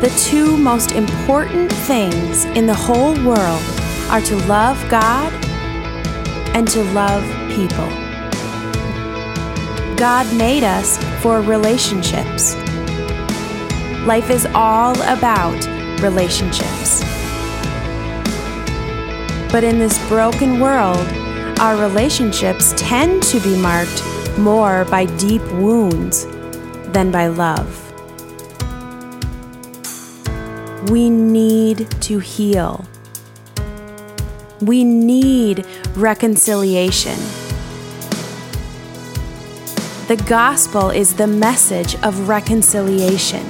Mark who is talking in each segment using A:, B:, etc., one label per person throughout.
A: The two most important things in the whole world are to love God and to love people. God made us for relationships. Life is all about relationships. But in this broken world, our relationships tend to be marked more by deep wounds than by love. We need to heal. We need reconciliation. The gospel is the message of reconciliation.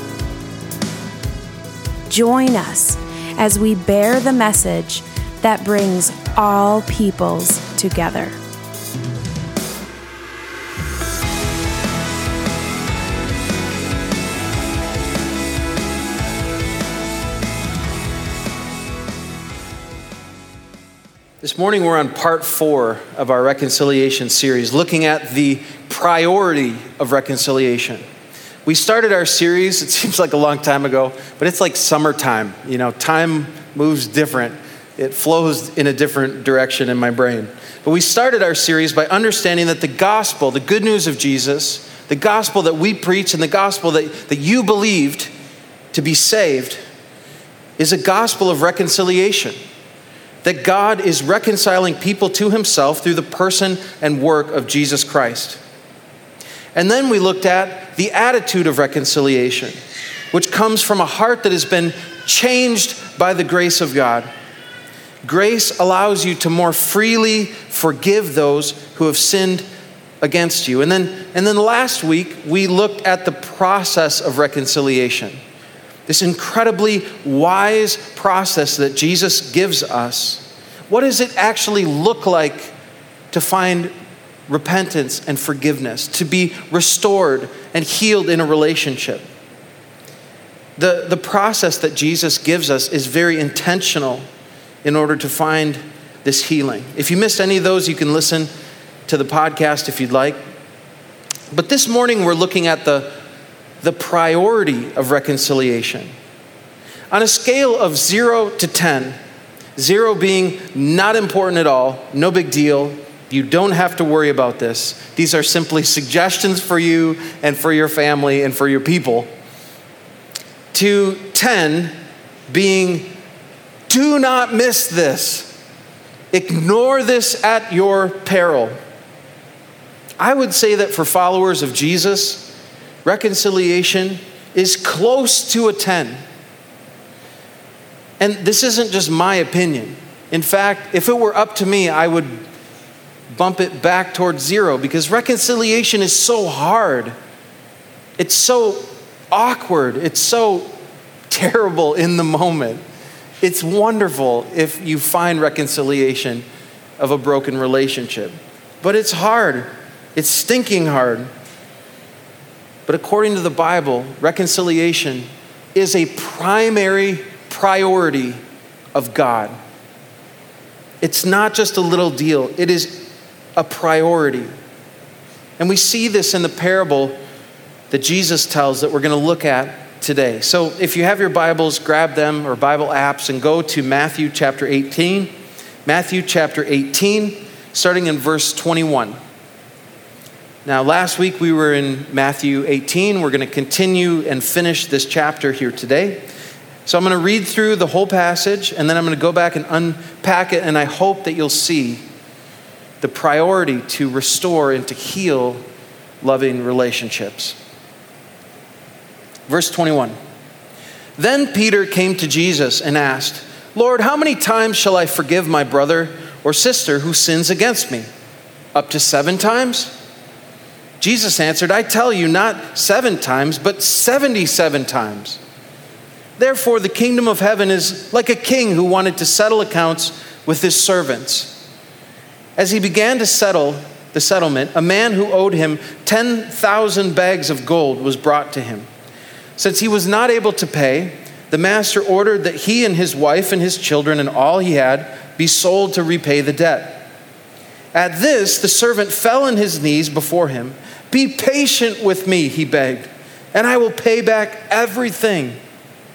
A: Join us as we bear the message that brings all peoples together.
B: This morning we're on part 4 of our reconciliation series, looking at the priority of reconciliation. We started our series, it seems like a long time ago, but it's like summertime. You know, time moves different. It flows in a different direction in my brain. But we started our series by understanding that the gospel, the good news of Jesus, the gospel that we preach and the gospel that you believed to be saved is a gospel of reconciliation. That God is reconciling people to himself through the person and work of Jesus Christ. And then we looked at the attitude of reconciliation, which comes from a heart that has been changed by the grace of God. Grace allows you to more freely forgive those who have sinned against you. And then last week, we looked at the process of reconciliation. This incredibly wise process that Jesus gives us. What does it actually look like to find repentance and forgiveness, to be restored and healed in a relationship? The process that Jesus gives us is very intentional in order to find this healing. If you missed any of those, you can listen to the podcast if you'd like. But this morning we're looking at the priority of reconciliation. On a scale of 0 to 10, 0 being not important at all, no big deal, you don't have to worry about this. These are simply suggestions for you and for your family and for your people. To 10 being, do not miss this. Ignore this at your peril. I would say that for followers of Jesus, reconciliation is close to a 10. And this isn't just my opinion. In fact, if it were up to me, I would bump it back towards 0 because reconciliation is so hard. It's so awkward. It's so terrible in the moment. It's wonderful if you find reconciliation of a broken relationship. But it's hard. It's stinking hard. But according to the Bible, reconciliation is a primary priority of God. It's not just a little deal. It is a priority. And we see this in the parable that Jesus tells that we're going to look at today. So if you have your Bibles, grab them or Bible apps and go to Matthew chapter 18. Matthew chapter 18, starting in verse 21. Now, last week we were in Matthew 18. We're going to continue and finish this chapter here today. So I'm going to read through the whole passage, and then I'm going to go back and unpack it, and I hope that you'll see the priority to restore and to heal loving relationships. Verse 21. Then Peter came to Jesus and asked, "Lord, how many times shall I forgive my brother or sister who sins against me? Up to 7 times?" Jesus answered, "I tell you, not 7 times, but 77 times. Therefore, the kingdom of heaven is like a king who wanted to settle accounts with his servants. As he began to settle the settlement, a man who owed him 10,000 bags of gold was brought to him. Since he was not able to pay, the master ordered that he and his wife and his children and all he had be sold to repay the debt. At this, the servant fell on his knees before him. 'Be patient with me,' he begged, 'and I will pay back everything.'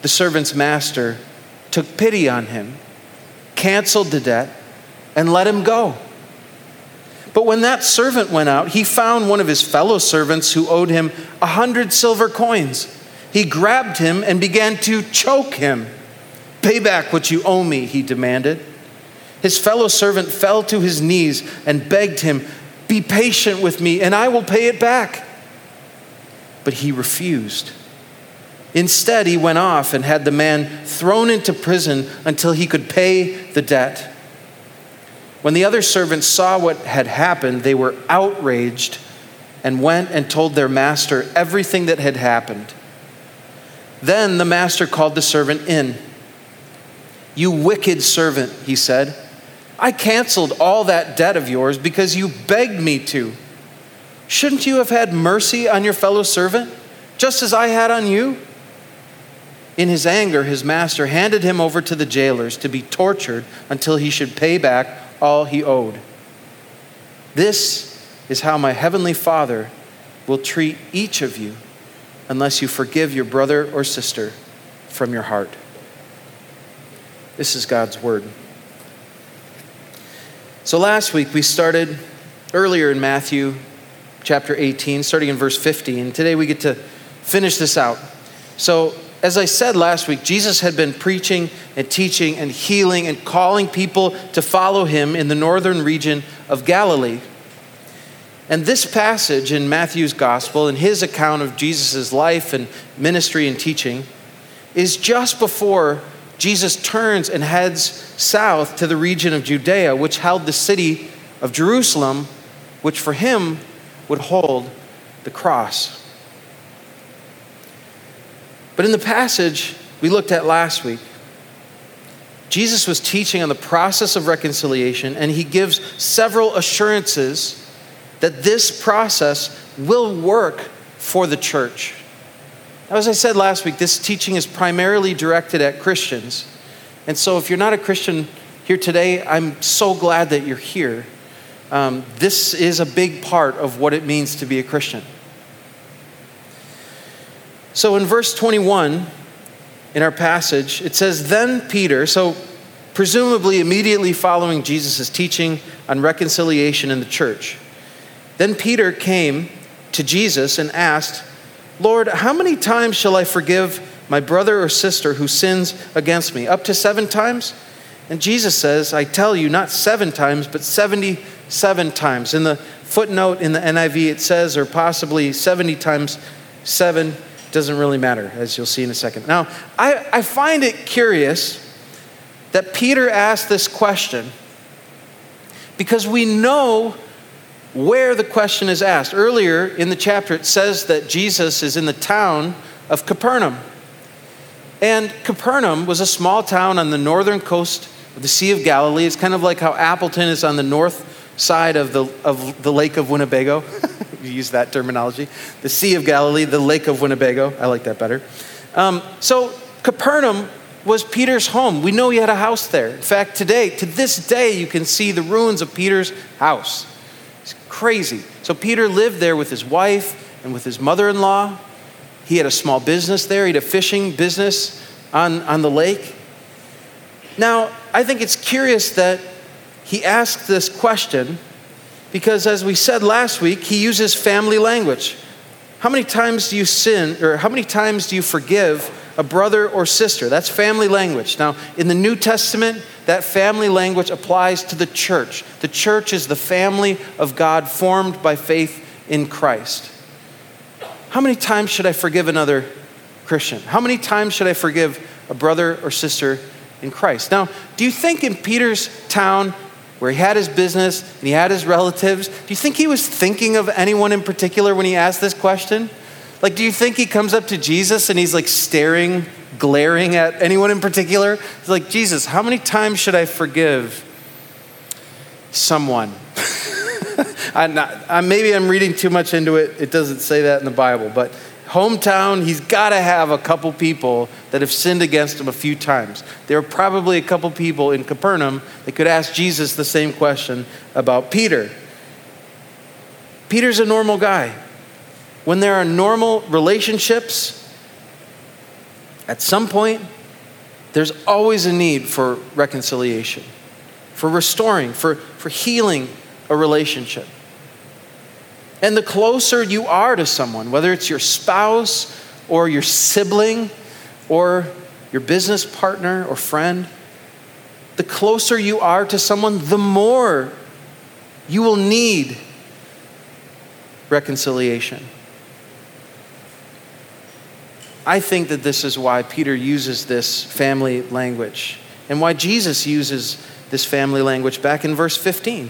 B: the servant's master took pity on him, canceled the debt, and let him go. But when that servant went out, he found one of his fellow servants who owed him 100 silver coins. He grabbed him and began to choke him. "Pay back what you owe me," he demanded. His fellow servant fell to his knees and begged him, "Be patient with me and I will pay it back." But he refused. Instead, he went off and had the man thrown into prison until he could pay the debt. When the other servants saw what had happened, they were outraged and went and told their master everything that had happened. Then the master called the servant in. "You wicked servant," he said, "I canceled all that debt of yours because you begged me to. Shouldn't you have had mercy on your fellow servant, just as I had on you?" In his anger, his master handed him over to the jailers to be tortured until he should pay back all he owed. This is how my heavenly Father will treat each of you unless you forgive your brother or sister from your heart. This is God's word. So last week we started earlier in Matthew chapter 18, starting in verse 50, and today we get to finish this out. So as I said last week, Jesus had been preaching and teaching and healing and calling people to follow him in the northern region of Galilee. And this passage in Matthew's gospel, in his account of Jesus' life and ministry and teaching, is just before Jesus turns and heads south to the region of Judea, which held the city of Jerusalem, which for him would hold the cross. But in the passage we looked at last week, Jesus was teaching on the process of reconciliation, and he gives several assurances that this process will work for the church. Now, as I said last week, this teaching is primarily directed at Christians. And so if you're not a Christian here today, I'm so glad that you're here. This is a big part of what it means to be a Christian. So in verse 21 in our passage, it says, "Then Peter," so presumably immediately following Jesus' teaching on reconciliation in the church, "Then Peter came to Jesus and asked, 'Lord, how many times shall I forgive my brother or sister who sins against me? Up to 7 times?' And Jesus says, 'I tell you, not 7 times, but 77 times. In the footnote in the NIV it says, or possibly 70 times 7. Doesn't really matter, as you'll see in a second. Now, I find it curious that Peter asked this question because we know where the question is asked. Earlier in the chapter, it says that Jesus is in the town of Capernaum. And Capernaum was a small town on the northern coast of the Sea of Galilee. It's kind of like how Appleton is on the north side of the Lake of Winnebago. You use that terminology. The Sea of Galilee, the Lake of Winnebago. I like that better. So Capernaum was Peter's home. We know he had a house there. In fact, to this day, you can see the ruins of Peter's house. It's crazy. So Peter lived there with his wife and with his mother-in-law. He had a small business there. He had a fishing business on the lake. Now, I think it's curious that he asked this question because, as we said last week, he uses family language. How many times do you sin, or how many times do you forgive a brother or sister? That's family language. Now, in the New Testament, that family language applies to the church. The church is the family of God formed by faith in Christ. How many times should I forgive another Christian? How many times should I forgive a brother or sister in Christ? Now, do you think in Peter's town, where he had his business and he had his relatives, do you think he was thinking of anyone in particular when he asked this question? Like, do you think he comes up to Jesus and he's like staring, glaring at anyone in particular? He's like, "Jesus, how many times should I forgive someone?" Maybe I'm reading too much into it. It doesn't say that in the Bible, but hometown, he's got to have a couple people that have sinned against him a few times. There are probably a couple people in Capernaum that could ask Jesus the same question about Peter. Peter's a normal guy. When there are normal relationships, At some point, there's always a need for reconciliation, for restoring, for healing a relationship. And the closer you are to someone, whether it's your spouse or your sibling or your business partner or friend, the closer you are to someone, the more you will need reconciliation. I think that this is why Peter uses this family language and why Jesus uses this family language back in verse 15.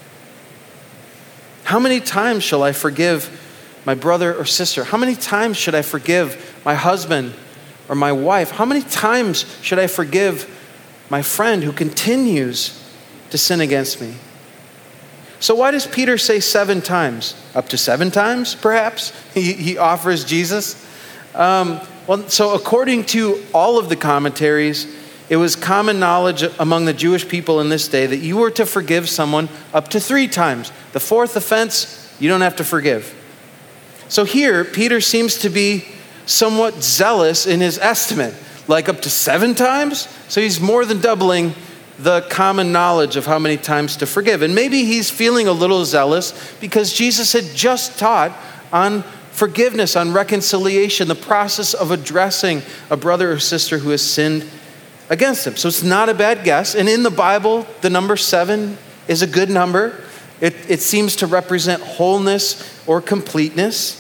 B: How many times shall I forgive my brother or sister? How many times should I forgive my husband or my wife? How many times should I forgive my friend who continues to sin against me? So why does Peter say 7 times? Up to 7 times, perhaps? He offers Jesus. So according to all of the commentaries, it was common knowledge among the Jewish people in this day that you were to forgive someone up to 3 times. The 4th offense, you don't have to forgive. So here, Peter seems to be somewhat zealous in his estimate, like up to 7 times. So he's more than doubling the common knowledge of how many times to forgive. And maybe he's feeling a little zealous because Jesus had just taught on forgiveness, on reconciliation, the process of addressing a brother or sister who has sinned against him. So it's not a bad guess. And in the Bible, the number 7 is a good number. It seems to represent wholeness or completeness.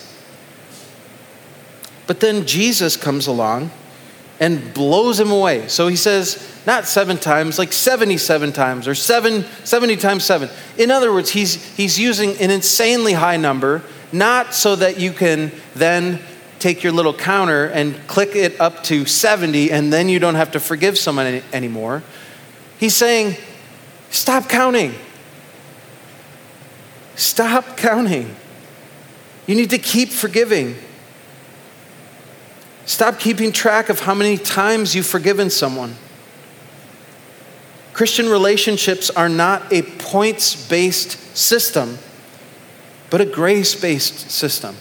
B: But then Jesus comes along and blows him away. So he says, not 7 times, like 77 times, or 70 times 7. In other words, he's using an insanely high number, not so that you can then take your little counter and click it up to 70 and then you don't have to forgive someone anymore. He's saying, stop counting. Stop counting. You need to keep forgiving. Stop keeping track of how many times you've forgiven someone. Christian relationships are not a points-based system, but a grace-based system.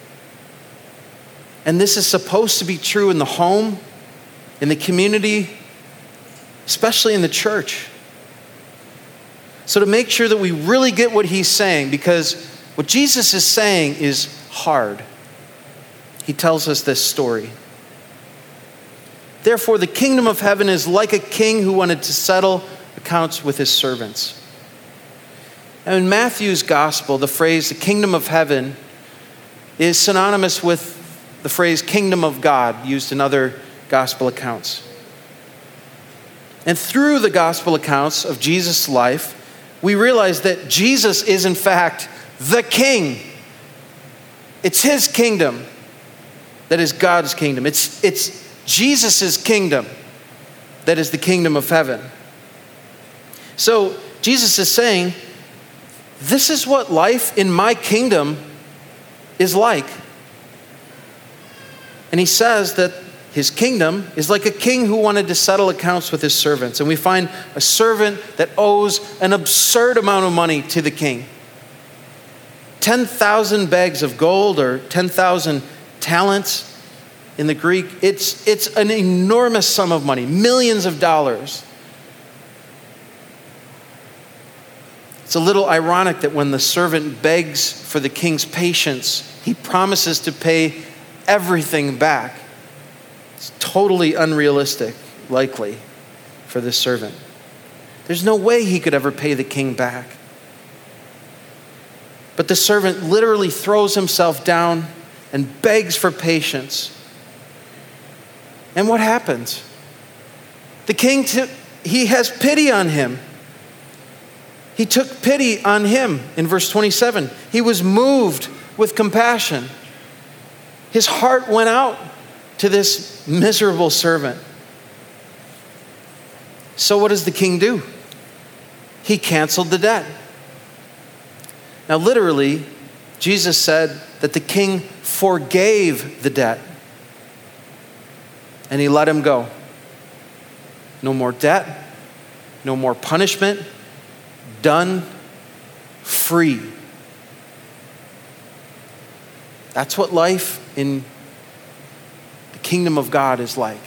B: And this is supposed to be true in the home, in the community, especially in the church. So to make sure that we really get what he's saying, because what Jesus is saying is hard. He tells us this story. Therefore, the kingdom of heaven is like a king who wanted to settle accounts with his servants. And in Matthew's gospel, the phrase the kingdom of heaven is synonymous with the phrase kingdom of God used in other gospel accounts. And through the gospel accounts of Jesus' life, we realize that Jesus is in fact the king. It's his kingdom that is God's kingdom. It's Jesus' kingdom that is the kingdom of heaven. So Jesus is saying, this is what life in my kingdom is like. And he says that his kingdom is like a king who wanted to settle accounts with his servants. And we find a servant that owes an absurd amount of money to the king. 10,000 bags of gold, or 10,000 talents in the Greek. It's an enormous sum of money, millions of dollars. It's a little ironic that when the servant begs for the king's patience, he promises to pay everything back. It's totally unrealistic, likely, for this servant. There's no way he could ever pay the king back. But the servant literally throws himself down and begs for patience. And what happens? The king, he has pity on him. He took pity on him in verse 27. He was moved with compassion. His heart went out to this miserable servant. So what does the king do? He canceled the debt. Now literally, Jesus said that the king forgave the debt. And he let him go. No more debt, no more punishment, done, free. That's what life in the kingdom of God is like.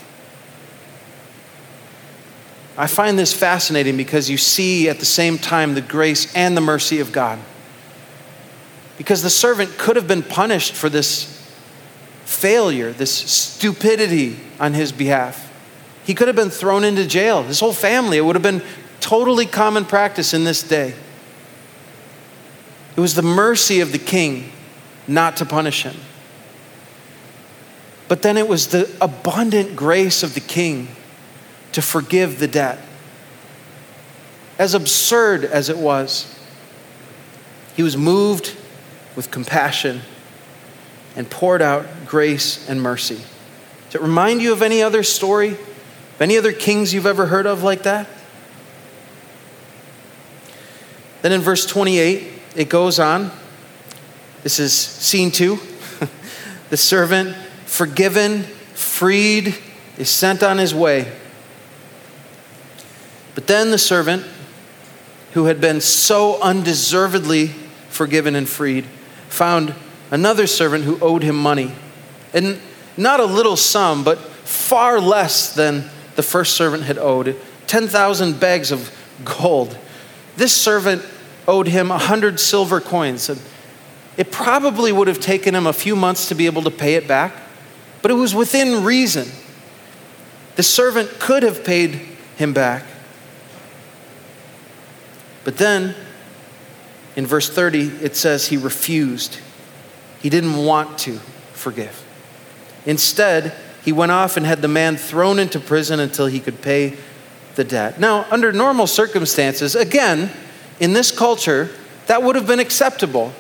B: I find this fascinating because you see at the same time the grace and the mercy of God. Because the servant could have been punished for this failure, this stupidity on his behalf. He could have been thrown into jail. His whole family, it would have been totally common practice in this day. It was the mercy of the king not to punish him. But then it was the abundant grace of the king to forgive the debt. As absurd as it was, he was moved with compassion and poured out grace and mercy. Does it remind you of any other story? Of any other kings you've ever heard of like that? Then in verse 28, it goes on. This is scene 2. The servant, forgiven, freed, is sent on his way. But then the servant, who had been so undeservedly forgiven and freed, found another servant who owed him money. And not a little sum, but far less than the first servant had owed. 10,000 bags of gold. This servant owed him 100 silver coins. And it probably would have taken him a few months to be able to pay it back, but it was within reason. The servant could have paid him back. But then, in verse 30, it says he refused. He didn't want to forgive. Instead, he went off and had the man thrown into prison until he could pay the debt. Now, under normal circumstances, again, in this culture, that would have been acceptable.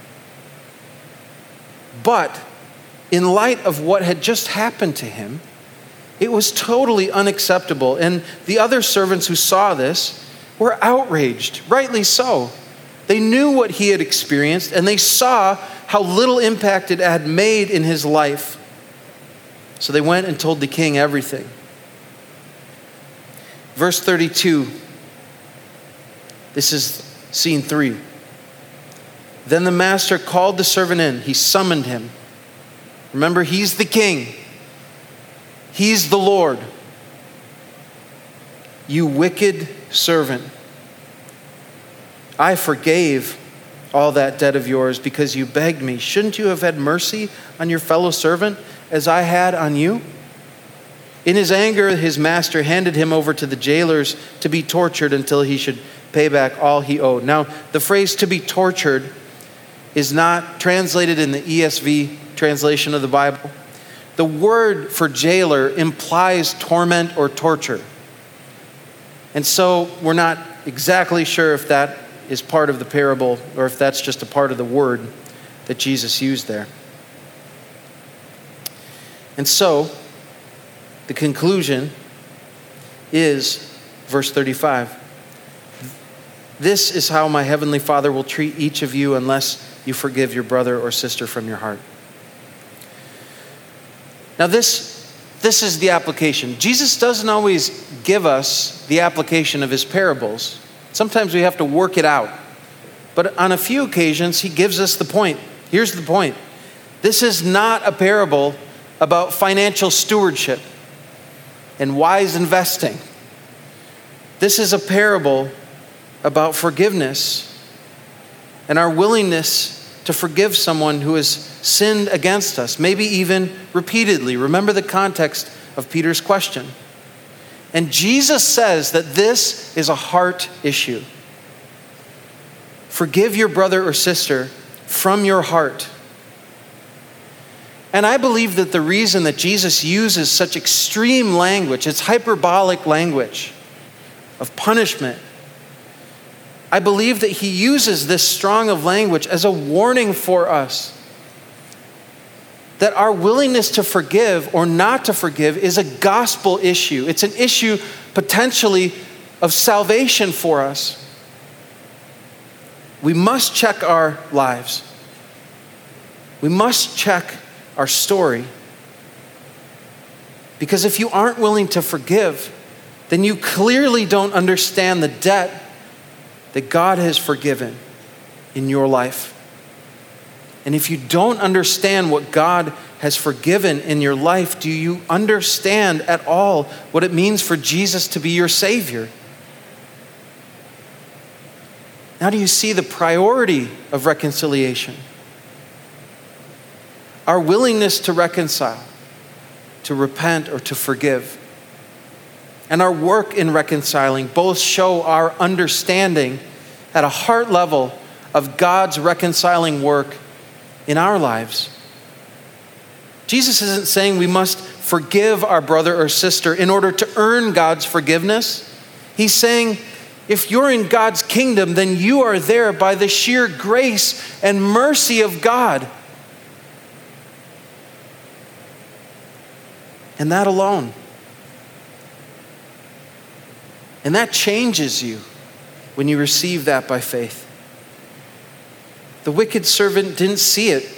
B: But in light of what had just happened to him, it was totally unacceptable. And the other servants who saw this were outraged, rightly so. They knew what he had experienced, and they saw how little impact it had made in his life. So they went and told the king everything. Verse 32, this is scene 3. Then the master called the servant in. He summoned him. Remember, he's the king. He's the Lord. You wicked servant, I forgave all that debt of yours because you begged me. Shouldn't you have had mercy on your fellow servant as I had on you? In his anger, his master handed him over to the jailers to be tortured until he should pay back all he owed. Now, the phrase "to be tortured" is not translated in the ESV translation of the Bible. The word for jailer implies torment or torture. And so we're not exactly sure if that is part of the parable or if that's just a part of the word that Jesus used there. And so the conclusion is verse 35. This is how my heavenly Father will treat each of you unless you forgive your brother or sister from your heart. Now this is the application. Jesus doesn't always give us the application of his parables. Sometimes we have to work it out. But on a few occasions, he gives us the point. Here's the point. This is not a parable about financial stewardship and wise investing. This is a parable about forgiveness and our willingness to forgive someone who has sinned against us, maybe even repeatedly. Remember the context of Peter's question. And Jesus says that this is a heart issue. Forgive your brother or sister from your heart. And I believe that the reason that Jesus uses such extreme language, it's hyperbolic language of punishment, I believe that he uses this strong of language as a warning for us that our willingness to forgive or not to forgive is a gospel issue. It's an issue potentially of salvation for us. We must check our lives. We must check our story. Because if you aren't willing to forgive, then you clearly don't understand the debt that God has forgiven in your life. And if you don't understand what God has forgiven in your life, do you understand at all what it means for Jesus to be your Savior? Now do you see the priority of reconciliation? Our willingness to reconcile, to repent, or to forgive, and our work in reconciling both show our understanding at a heart level of God's reconciling work in our lives. Jesus isn't saying we must forgive our brother or sister in order to earn God's forgiveness. He's saying, if you're in God's kingdom, then you are there by the sheer grace and mercy of God. And that alone. And that changes you when you receive that by faith. The wicked servant didn't see it.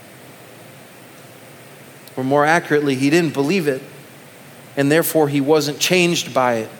B: Or more accurately, he didn't believe it. And therefore, he wasn't changed by it.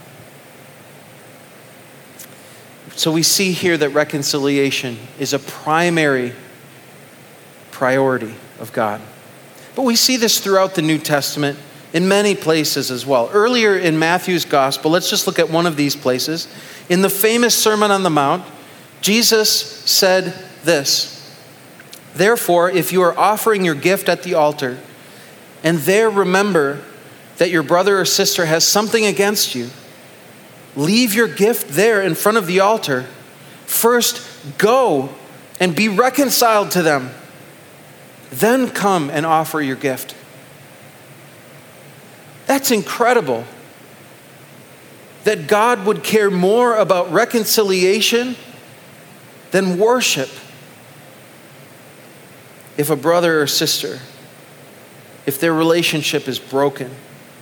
B: So we see here that reconciliation is a primary priority of God. But we see this throughout the New Testament in many places as well. Earlier in Matthew's gospel, let's just look at one of these places. In the famous Sermon on the Mount, Jesus said this: "Therefore, if you are offering your gift at the altar, and there remember that your brother or sister has something against you, leave your gift there in front of the altar. First, go and be reconciled to them. Then come and offer your gift." That's incredible. That God would care more about reconciliation than worship. If a brother or sister, if their relationship is broken,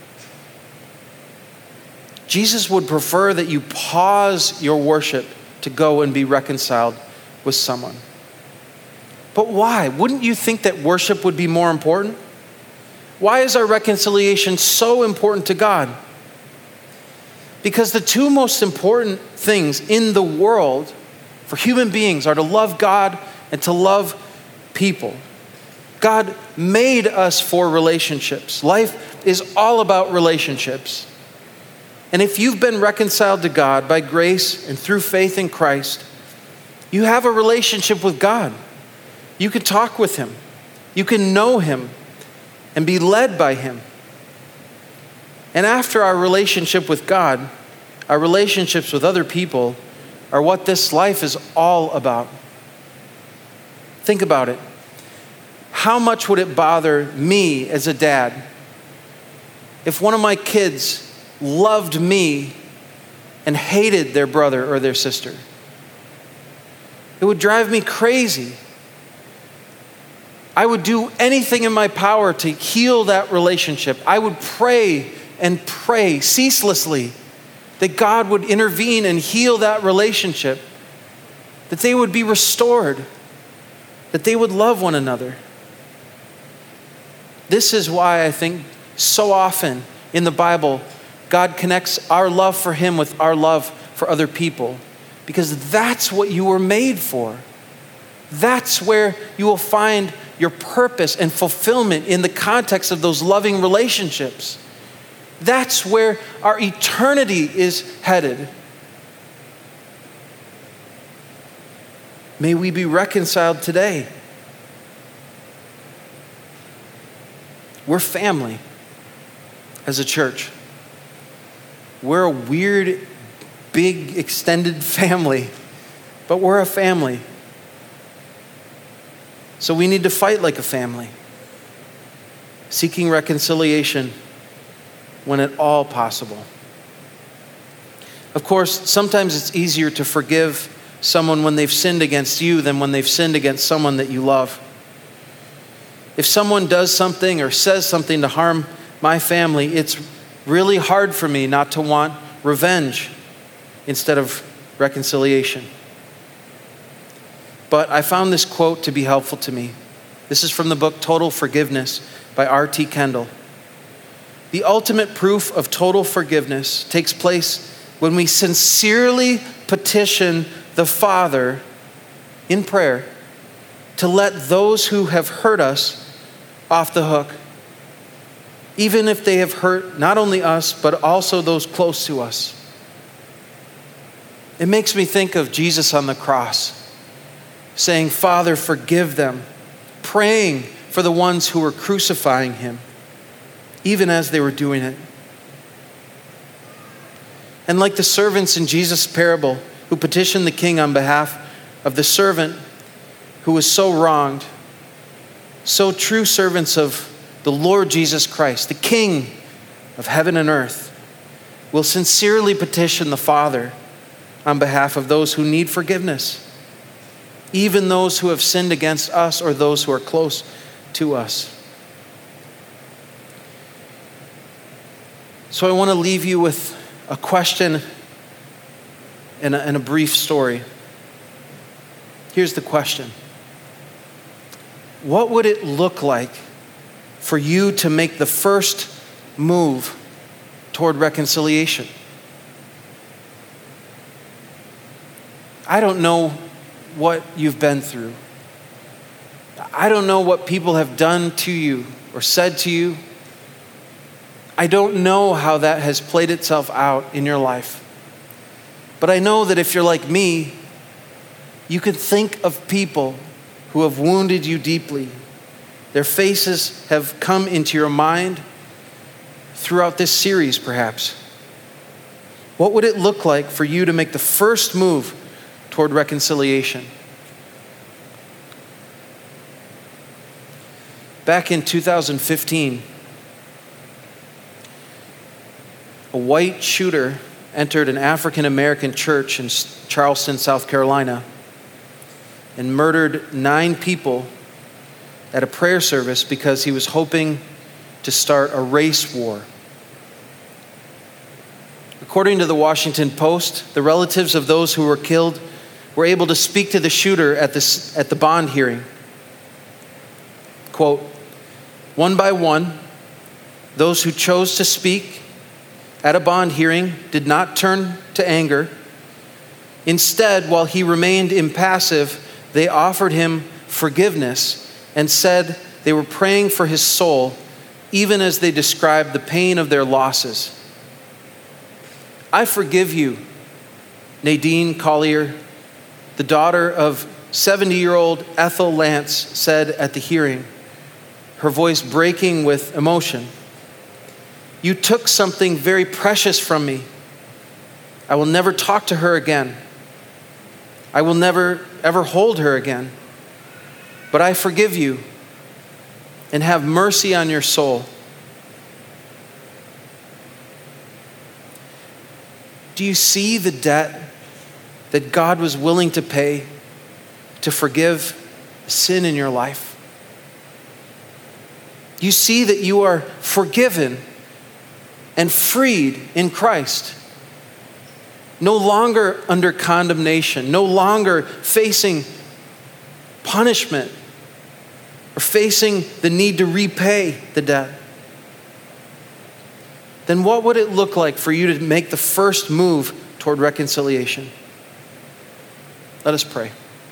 B: Jesus would prefer that you pause your worship to go and be reconciled with someone. But why? Wouldn't you think that worship would be more important? Why is our reconciliation so important to God? Because the two most important things in the world for human beings are to love God and to love people. God made us for relationships. Life is all about relationships. And if you've been reconciled to God by grace and through faith in Christ, you have a relationship with God. You can talk with Him. You can know Him and be led by Him. And after our relationship with God, our relationships with other people are what this life is all about. Think about it. How much would it bother me as a dad if one of my kids loved me and hated their brother or their sister? It would drive me crazy. I would do anything in my power to heal that relationship. I would pray and pray ceaselessly that God would intervene and heal that relationship, that they would be restored, that they would love one another. This is why I think so often in the Bible, God connects our love for Him with our love for other people, because that's what you were made for. That's where you will find your purpose and fulfillment in the context of those loving relationships. That's where our eternity is headed. May we be reconciled today. We're family as a church. We're a weird, big, extended family, but we're a family. So we need to fight like a family, seeking reconciliation when at all possible. Of course, sometimes it's easier to forgive someone when they've sinned against you than when they've sinned against someone that you love. If someone does something or says something to harm my family, it's really hard for me not to want revenge instead of reconciliation. But I found this quote to be helpful to me. This is from the book Total Forgiveness by R.T. Kendall. The ultimate proof of total forgiveness takes place when we sincerely petition the Father in prayer to let those who have hurt us off the hook, even if they have hurt not only us, but also those close to us. It makes me think of Jesus on the cross, saying, Father, forgive them, praying for the ones who were crucifying him, even as they were doing it. And like the servants in Jesus' parable who petitioned the king on behalf of the servant who was so wronged, so true servants of the Lord Jesus Christ, the King of heaven and earth, will sincerely petition the Father on behalf of those who need forgiveness, even those who have sinned against us or those who are close to us. So I want to leave you with a question and a brief story. Here's the question. What would it look like for you to make the first move toward reconciliation? I don't know what you've been through. I don't know what people have done to you or said to you. I don't know how that has played itself out in your life. But I know that if you're like me, you can think of people who have wounded you deeply. Their faces have come into your mind throughout this series, perhaps. What would it look like for you to make the first move toward reconciliation? Back in 2015, a white shooter entered an African-American church in Charleston, South Carolina, and murdered 9 people at a prayer service because he was hoping to start a race war. According to the Washington Post, the relatives of those who were killed were able to speak to the shooter at the bond hearing. Quote, "One by one, those who chose to speak at a bond hearing did not turn to anger. Instead, while he remained impassive, they offered him forgiveness and said they were praying for his soul, even as they described the pain of their losses. I forgive you," Nadine Collier, the daughter of 70-year-old Ethel Lance, said at the hearing, her voice breaking with emotion. "You took something very precious from me. I will never talk to her again. I will never ever hold her again. But I forgive you and have mercy on your soul." Do you see the debt that God was willing to pay to forgive sin in your life? Do you see that you are forgiven and freed in Christ? No longer under condemnation, no longer facing punishment or facing the need to repay the debt. Then what would it look like for you to make the first move toward reconciliation? Let us pray.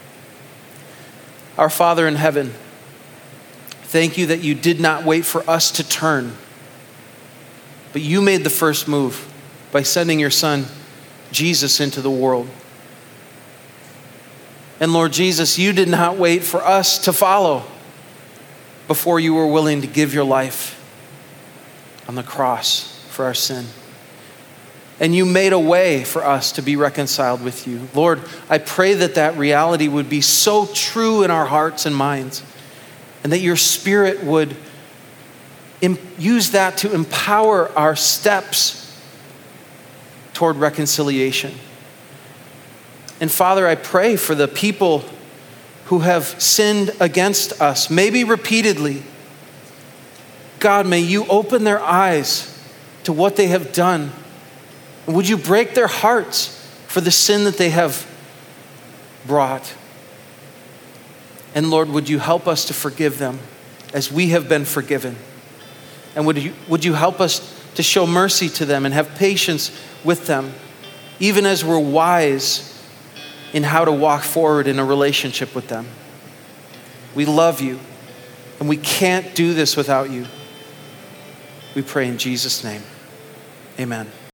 B: Our Father in heaven, thank you that you did not wait for us to turn, but you made the first move by sending your Son, Jesus, into the world. And Lord Jesus, you did not wait for us to follow before you were willing to give your life on the cross for our sin. And you made a way for us to be reconciled with you. Lord, I pray that that reality would be so true in our hearts and minds, and that your Spirit would use that to empower our steps toward reconciliation. And Father, I pray for the people who have sinned against us, maybe repeatedly. God, may you open their eyes to what they have done. And would you break their hearts for the sin that they have brought? And Lord, would you help us to forgive them as we have been forgiven? And would you help us to show mercy to them and have patience with them, even as we're wise in how to walk forward in a relationship with them. We love you, and we can't do this without you. We pray in Jesus' name. Amen.